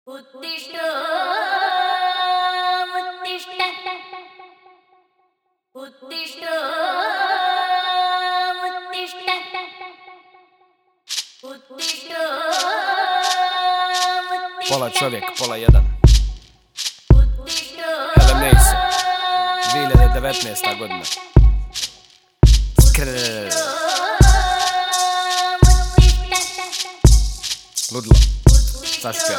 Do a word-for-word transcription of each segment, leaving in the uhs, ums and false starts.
उत्तिष्ठ उत्तिष्ठ उत्तिष्ठ उत्तिष्ठ उत्तिष्ठ Pola čovjek, pola jedan. Helen Mason, dvije hiljade devetnaesta godina. Skrrrr. Ludlo, zašpija.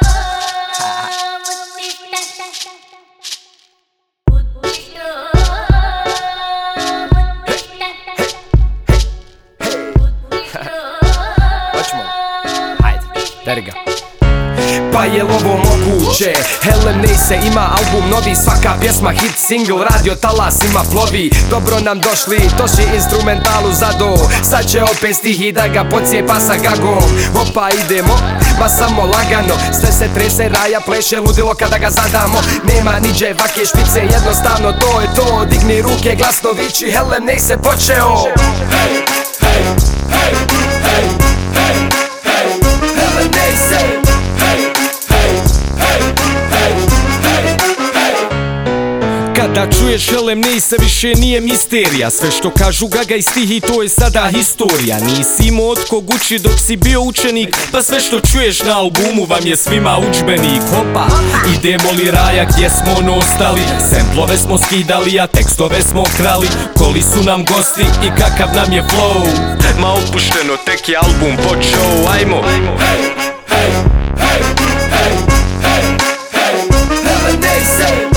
Hoćemo, hajde, deri ga. Pa je li ovo moguće? Helen Mason ima album novi, svaka pjesma hit, single, radio talasima plovi. Dobro nam došli, toši instrumentalu zado. Sad će opet stihi da ga pocijepa sa gagom. Opa idemo, ma samo lagano. Sve se trese, raja pleše, ludilo kada ga zadamo. Nema niđe vake špice, jednostavno to je to. Digni ruke, glasno viči, Helen Mason počeo. Hey, hey, hey, hey, hey, hey, Helen Mason. Kada čuješ Helen Mason više nije misterija. Sve što kažu gaga i stihi to je sada historija. Nisi imao od kog uči dok si bio učenik, pa sve što čuješ na albumu vam je svima udžbenik. Hopa, idemo li raja gdje smo ono ostali? Semplove smo skidali, a tekstove smo krali. Koli su nam gosti i kakav nam je flow. Ma opušteno, tek je album počeo, ajmo. Hey, hey, hey, hey, hey, hey, Helen Mason.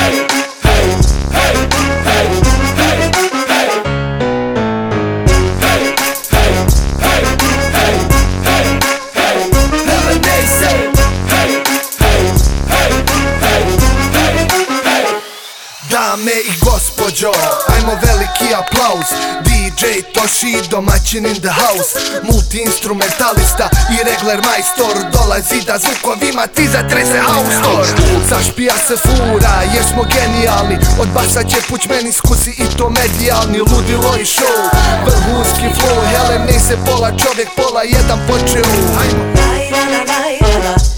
Dame i gospođo, ajmo veliki aplauz. D J Toshi, domaćin in the house. Multi-instrumentalista i regler majstor. Dolazi da zvukovima ti zatrese haustor. Zašpija se fura jer smo genijalni. Od basa će puć meni skusi i to medijalni. Ludilo i show, vrhunski flow. Helen Mason pola čovjek, pola jedan počeo. Ajmo.